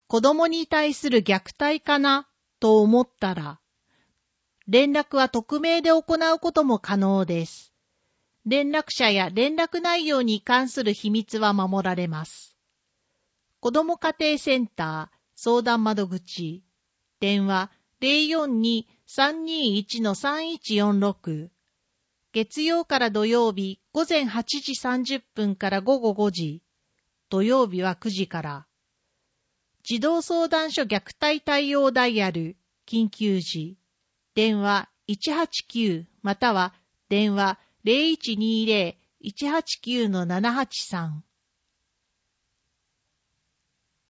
子供に対する虐待かなと思ったら、連絡は匿名で行うことも可能です。連絡者や連絡内容に関する秘密は守られます。子ども家庭センター相談窓口電話 042-321-3146 月曜から土曜日午前8時30分から午後5時、土曜日は9時から。児童相談所虐待対応ダイヤル緊急時電話189または電話 0120-189-783